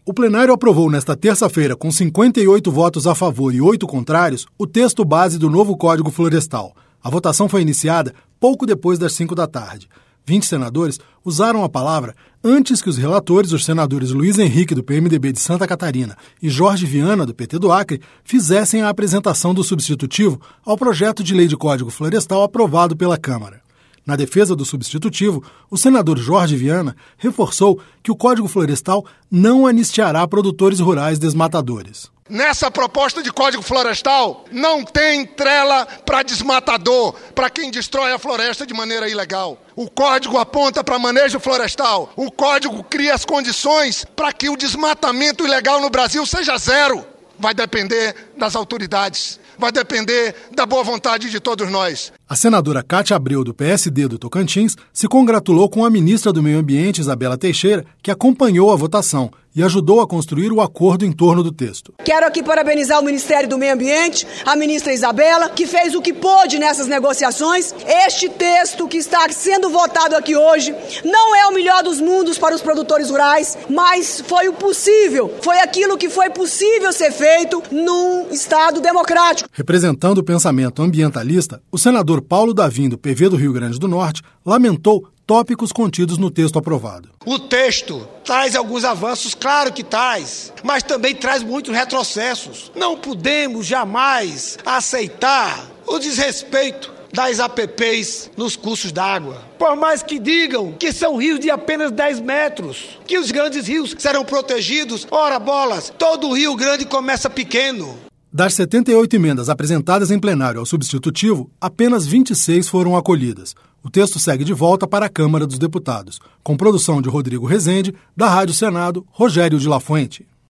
O plenário aprovou nesta terça-feira, com 58 votos a favor e 8 contrários, o texto base do novo Código Florestal. A votação foi iniciada pouco depois das 5 da tarde. 20 senadores usaram a palavra antes que os relatores, os senadores Luiz Henrique, do PMDB de Santa Catarina, e Jorge Viana, do PT do Acre, fizessem a apresentação do substitutivo ao projeto de lei de Código Florestal aprovado pela Câmara. Na defesa do substitutivo, o senador Jorge Viana reforçou que o Código Florestal não anistiará produtores rurais desmatadores. Nessa proposta de Código Florestal não tem trela para desmatador, para quem destrói a floresta de maneira ilegal. O Código aponta para manejo florestal. O Código cria as condições para que o desmatamento ilegal no Brasil seja zero. Vai depender das autoridades, vai depender da boa vontade de todos nós. A senadora Cátia Abreu, do PSD do Tocantins, se congratulou com a ministra do Meio Ambiente, Isabela Teixeira, que acompanhou a votação e ajudou a construir o acordo em torno do texto. Quero aqui parabenizar o Ministério do Meio Ambiente, a ministra Isabela, que fez o que pôde nessas negociações. Este texto que está sendo votado aqui hoje não é o melhor dos mundos para os produtores rurais, mas foi o possível, foi aquilo que foi possível ser feito num Estado democrático. Representando o pensamento ambientalista, o senador Paulo Davim, do PV do Rio Grande do Norte, lamentou tópicos contidos no texto aprovado. O texto traz alguns avanços, claro que traz, mas também traz muitos retrocessos. Não podemos jamais aceitar o desrespeito das APPs nos cursos d'água. Por mais que digam que são rios de apenas 10 metros, que os grandes rios serão protegidos, ora bolas, todo rio grande começa pequeno. Das 78 emendas apresentadas em plenário ao substitutivo, apenas 26 foram acolhidas. O texto segue de volta para a Câmara dos Deputados, com produção de Rodrigo Rezende, da Rádio Senado, Rogério de La Fuente.